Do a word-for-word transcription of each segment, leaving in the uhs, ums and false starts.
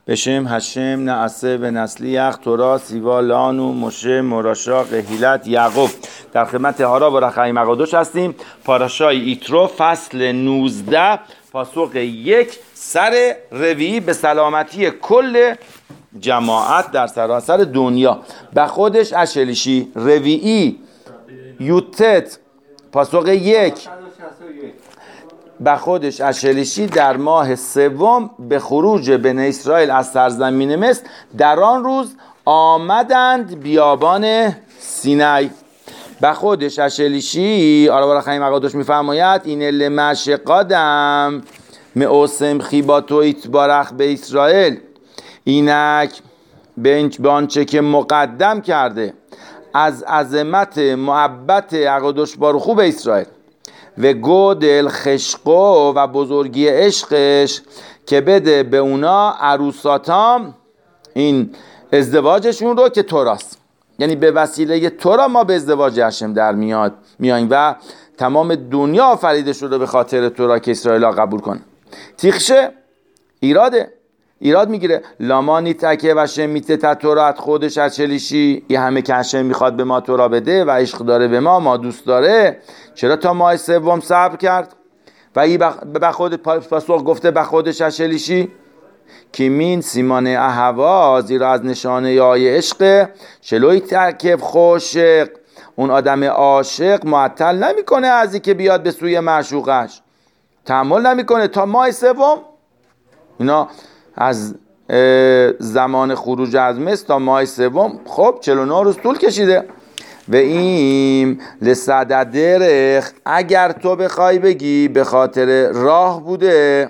بشم هشم نعسه و نسلیخ تورا سیوا لانو مشه مراشا قهیلت یعقوب. در خدمت هارا و رخای مقادوش هستیم. پاراشای ایترو فصل نوزده پاسخ یک سر روی به سلامتی کل جماعت در سراسر دنیا. به خودش اشلیشی رویی یوتت پاسخ یک به خودش اشلیشی در ماه سوم به خروج بنی اسرائیل از سرزمین مصر در آن روز آمدند بیابان سینای. به خودش اشلیشی آرا خیلی مقادش میفرماید این لمشقادم معوسم خیباتو ایتبارخ به اسرائیل اینک به آنچه که مقدم کرده از عظمت محبت اقدش باروخو به اسرائیل و گودل خشقو و بزرگی عشقش که بده به اونا عروساتام این ازدواجشون رو که توراست، یعنی به وسیله تورا ما به ازدواج هشم در میاد میاییم و تمام دنیا آفریده شده به خاطر تورا که اسرائیل ها قبول کنه. تیخشه ایراده ایراد میگیره لامانی تکه و شمیته تطورات خودش از چلیشی یه همه که هشم میخواد به ما تورا بده و عشق داره به ما ما دوست داره، چرا تا ماه سوم صبر کرد؟ و ای به خود پاسخ گفته به خودش از چلیشی که مین سیمان احوا زیرا از نشانه یای عشق چلوی ترکب خوشق اون آدم عاشق معطل نمیکنه از این که بیاد به سوی معشوقش، تحمل نمیکنه تا ماه سوم. اینا از زمان خروج از مصر تا ماه سوم خب چهل و نه روز طول کشیده. و این لصددرخ اگر تو بخوای بگی به خاطر راه بوده،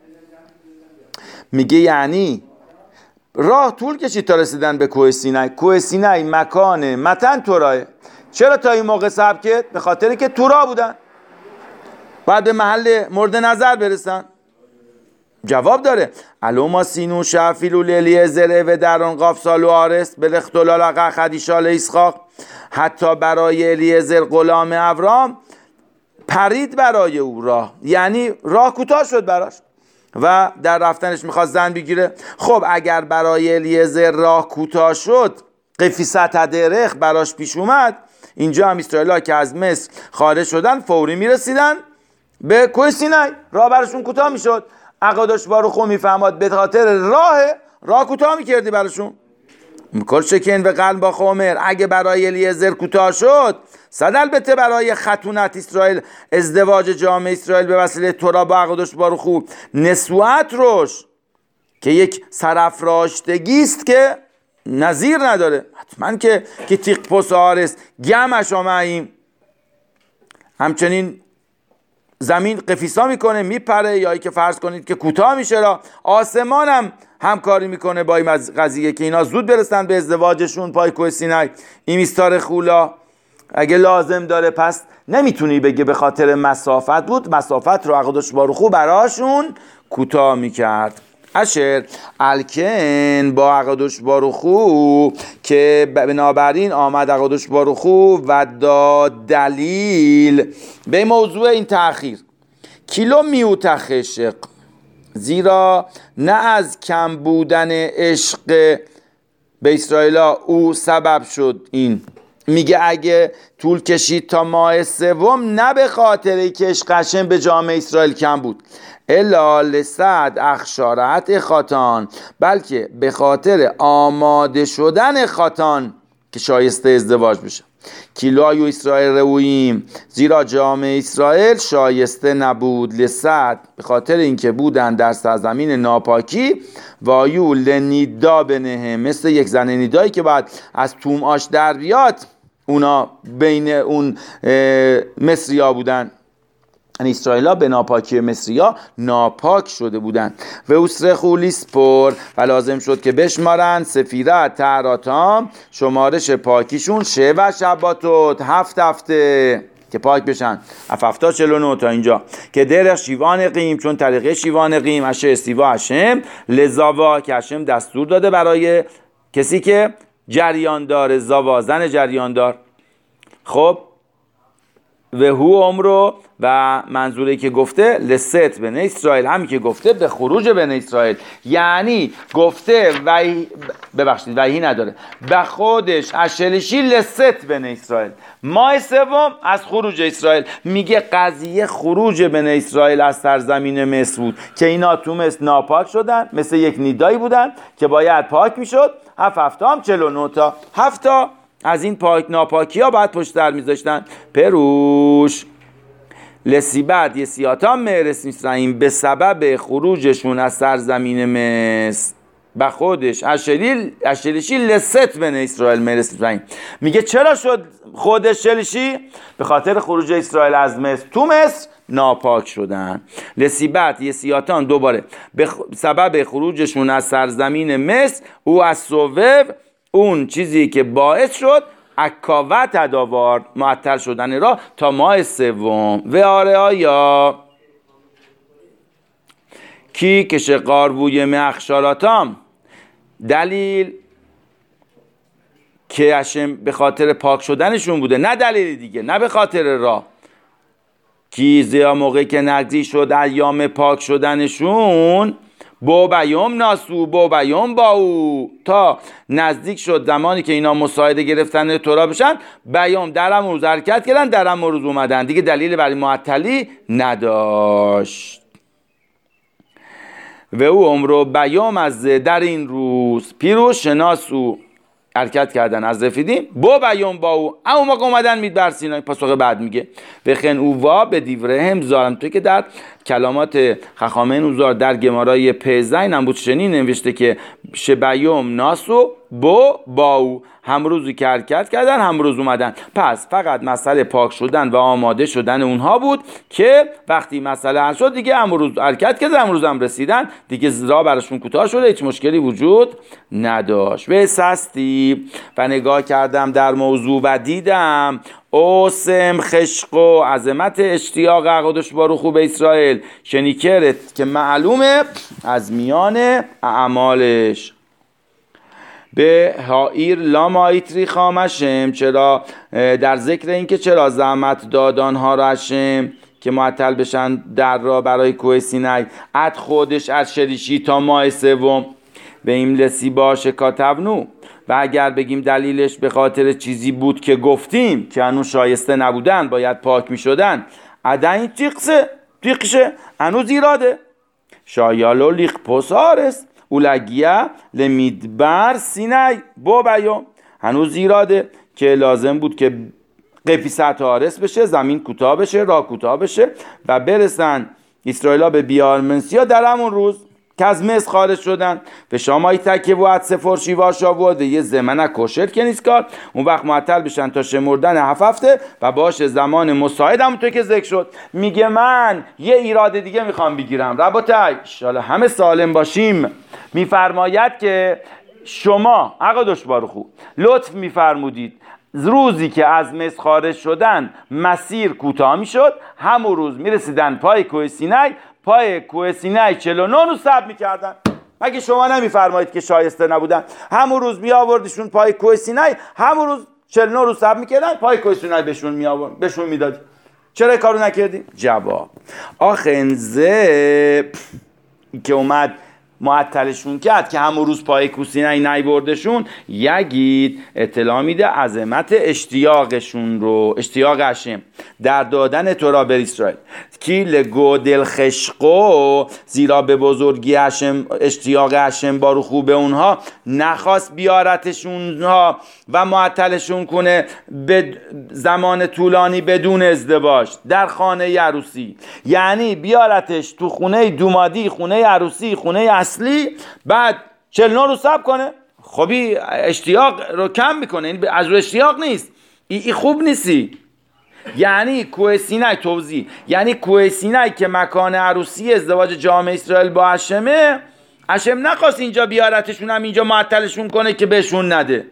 میگه یعنی راه طول کشید تا رسیدن به کوه سینای. کوه سینای مکان متن توراه، چرا تا این موقع صبر کرد؟ به خاطر که تورا بودن، بعد به محل مورد نظر برسن. جواب داره الوما سینو شفیلو لیلی زره و در آن قاف سالو آرست بلختلال قخدیشال اسحاق. حتی برای الیعزر غلام ابرام پرید برای او راه، یعنی راه کوتاه شد براش و در رفتنش میخواد زن بگیره. خب اگر برای الیعزر راه کوتاه شد قفیست درخ براش پیش اومد، اینجا هم اسرائیل ها که از مصر خارج شدن فوری میرسیدن به کوه سینای، راه براشون کوتاه میشد. اقادش باروخو میفهماد به خاطر راه راه کوتاه میکردی براشون. کل شکن و قلب با خومر اگه برای الیعزر کوتاه شد صد البته برای خطونت اسرائیل ازدواج جامعه اسرائیل به وسیله تورا با اقادش باروخو نسوت روش که یک سرافراشتگی است که نظیر نداره. حتما که که تیق پسارست گمش آماییم، همچنین زمین قفیسا میکنه میپره، یا ای که فرض کنید که کوتاه میشه را آسمان هم همکاری میکنه با این قضیه که اینا زود برسن به ازدواجشون پای کوه سینای. این میستار خولا اگه لازم داره پس نمیتونی بگه به خاطر مسافت بود، مسافت رو اقدش باروخو براشون کوتاه میکرد. اشر الکن با اقدش باروخو که بنابراین آمد اقدش باروخو و داد دلیل به موضوع این تأخیر کیلو میوت خشق، زیرا نه از کم بودن عشق به اسرائیلا او سبب شد. این میگه اگه طول کشید تا ماه سوم نه به خاطر که عشق هشم به جامعه اسرائیل کم بود الا لسعد اخشارت خاتان، بلکه به خاطر آماده شدن خاتان که شایسته ازدواج بشه. کیلویو اسرائیل رویم زیرا جامعه اسرائیل شایسته نبود لسعد به خاطر اینکه بودن در سرزمین ناپاکی وایو لنیدا بنه مثل یک زن نیدایی که بعد از توم آش در بیاد، اونا بین اون مصریا بودن، یعنی اسرائیلا به ناپاکی مصریا ناپاک شده بودن. و اسر خولی سپور و لازم شد که بشمارن سفیرت تهراتام شمارش پاکیشون شه و شباتوت هفت هفته که پاک بشن اف هفتا چلو نو تا اینجا که در شیوان قیم چون طریقه شیوان قیم اشه استیوا هشم لزاوا که هشم دستور داده برای کسی که جریان داره، زاوا زن جریان دار. خب و هو عمرو و منظوری که گفته لست بنی اسرائیل، همین که گفته به خروج بنی اسرائیل، یعنی گفته وحی، ببخشید وحی نداره، به خودش اشلشی لست بنی اسرائیل، ماه سوم از خروج اسرائیل. میگه قضیه خروج بنی اسرائیل از سرزمین مصر بود که اینا تو مصر ناپاک شدن، مثل یک نیدایی بودن که باید پاک میشد. هفت هفته هم چهل و نه تا، هفت تا از این پاک ناپاکی ها باید پشت در میذاشتن. پروش لسیبت یه سیاتان مرس میسرائیم، به سبب خروجشون از سرزمین مصر به خودش اشلیل اشلیشی لست بن اسرائیل مرس میسرائیم. میگه چرا شد خودش شلیشی؟ به خاطر خروج اسرائیل از مصر، تو مصر ناپاک شدن. لسیبت یه سیاتان دوباره به سبب خروجشون از سرزمین مصر، او از صوب اون چیزی که باعث شد اکاوت تداوار معطل شدن را تا ماه سوم. و آره آیا کی کشه قاروی مخشاراتام، دلیل که اشم به خاطر پاک شدنشون بوده، نه دلیل دیگه، نه به خاطر راه. کی زیا موقعی که نگذی شد ایام پاک شدنشون، بو بیوم ناسو بو بیوم با او، تا نزدیک شد زمانی که اینا مساعده گرفتن تورا بشن، بیوم درم روز حرکت کردن، درم روز اومدن، دیگه دلیل برای معطلی نداشت. و او عمرو بیوم از در این روز پیروز شناسو حرکت کردن از رفیدیم، بو بیوم با او اما موقع اومدن مید بر سینای. پاسخ بعد میگه بخن اووا به دیورهم زارم، توی که در کلامات خخامین اوزار در گمارای پزین هم بود شنین نوشته که شبیوم ناسو بو با او، هم روزی که حرکت کردن هم روز اومدن. پس فقط مسئله پاک شدن و آماده شدن اونها بود که وقتی مسئله حل شد دیگه هم روز حرکت کردن هم روز هم رسیدن، دیگه راه براشون کوتاه شده، هیچ مشکلی وجود نداشت. به سستی و نگاه کردم در موضوع و دیدم اوسم خشق و عظمت اشتیاق عقدش باروخو به اسرائیل شنیکرت که معلومه از میان اعمالش. به هایر لامایتری خامشم، چرا در ذکر این که چرا زحمت دادان ها را هشم که معطل بشن در را برای کوه سینای، اد خودش از شریشی تا ماه سوم به این لسی باشه کاتبنو. و اگر بگیم دلیلش به خاطر چیزی بود که گفتیم که هنوز شایسته نبودن، باید پاک می شدن، ادا این تیقسه تیقشه هنوز ایراده شایالو لیق پسارست اولگیه لمیدبر سینای بو بیوم، هنوز ایراده که لازم بود که قفیست آرس بشه، زمین کوتاه بشه، راه کوتاه بشه و برسن اسرائیل به بیارمنسیا در همون روز که از مصر خارج شدن. به شامای تکه و عد سفر شیوار شاوده یه زمنه کشر که نیست کار، اون وقت معطل بشن تا شمردن هفت هفته و باشه زمان مساعد هم تو که ذکر شد. میگه من یه ایراد دیگه میخوام بگیرم رباطه انشالله همه سالم باشیم. میفرماید که شما عقدش باروخو لطف میفرمودید روزی که از مصر خارج شدن مسیر کوتاه میشد، همون روز میرسیدن پای کوه سینای، پای کوه سینای چهل و نه روز صبر میکردن. مگه شما نمیفرمایید که شایسته نبودن؟ همون روز می آوردشون پای کوه سینای، همون روز چهل و نه روز صبر میکردن، پای کوه سینای بهشون می آورد، بهشون میدادی. چرا کارو نکردی؟ جواب آخه انزه که اومد معطلشون کرد که همون روز پای کوسینای نیوردشون، یگید اطلاع میده عظمت اشتیاقشون رو، اشتیاق هشم در دادن تورا به اسرائیل، کی لگو دل خشقو، زیرا به بزرگی هشم اشتیاق هشم باروخو به اونها نخواست بیارتشونها و معطلشون کنه به زمان طولانی بدون ازدواج در خانه عروسی، یعنی بیارتش تو خونه دومادی، خونه عروسی، خونه اصلی، بعد چهل و نه روز صبر کنه. خبی اشتیاق رو کم میکنه، این از رو اشتیاق نیست، این خوب نیستی. یعنی کوه سینای توضیح، یعنی کوه سینای که مکان عروسی ازدواج جامعه اسرائیل با هشمه، هشم نخواست اینجا بیارتشون هم اینجا معطلشون کنه که بهشون نده.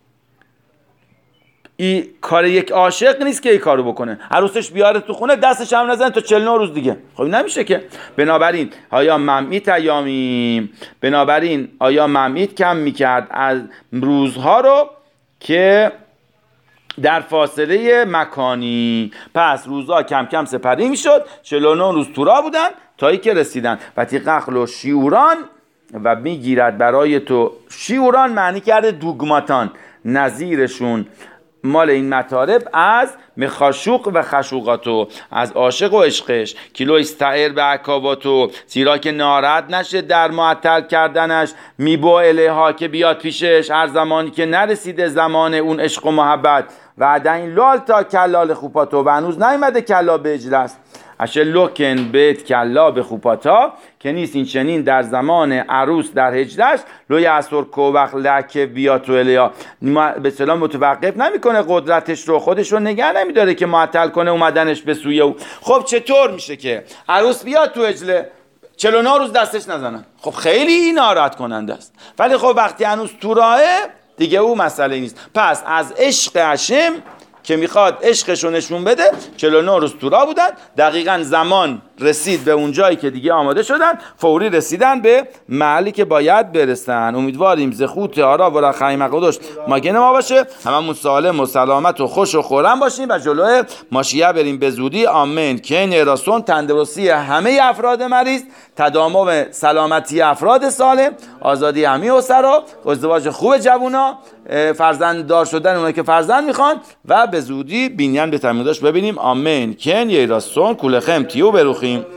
این کار یک عاشق نیست که این کارو بکنه، عروسش بیاره تو خونه دستش هم نزن تا چهل و نه روز دیگه، خب نمیشه که. بنابراین آیا ممعیت ایامیم، بنابراین آیا ممعیت کم میکرد از روزها رو که در فاصله مکانی. پس روزا کم کم سپری میشد، چهل و نه روز تورا بودن تا ای که رسیدن و تیقخل و شیوران و میگیرد برای تو. شیوران معنی کرده دوگماتان، نظیرشون مال این مطالب از مخاشوق و خشوقاتو، از عاشق و عشقش، کیلو استعر به عکاباتو، زیرا که ناراحت نشه در معطل کردنش، میبو الیها که بیاد پیشش هر زمانی که نرسیده زمان اون عشق و محبت. و این لال تا کلال خوباتو، و هنوز نیومده کلا به اجلس. اشه لوکن بیت کلا به خوباتا، که نیست این چنین در زمان عروس در هجرش، لوی اصور کوبخ لکه بیا تو الیا، به سلام متوقف نمیکنه قدرتش رو، خودش رو نگه نمیداره که معطل کنه اومدنش به سوی او. خب چطور میشه که عروس بیاد تو اجله چهل و نه روز دستش نزنن؟ خب خیلی ناراحت کننده است. ولی خب وقتی هنوز تو راهه دیگه او مسئله نیست. پس از عشق هشم که میخواد عشقش رو نشون بده، چهل و نه روز تو راه بودن، دقیقاً زمان رسید به اون جایی که دیگه آماده شدن، فوری رسیدن به محلی که باید برسن. امیدواریم زخوت آرا و رخیم قدوش ماگن ما باشه، هممون سالم و سلامت و خوش و خورم باشیم و جلوی ماشیه بریم به زودی. آمین. که نیراسون تندرستی همه افراد مریض، تداوم سلامتی افراد سالم، آزادی همه اسرا، ازدواج خوب جوونا، فرزند دار شدن اونایی که فرزند میخوان و به زودی بینیان به تمیداش ببینیم. آمین. که نیراسون کولخم تیو بروخیم.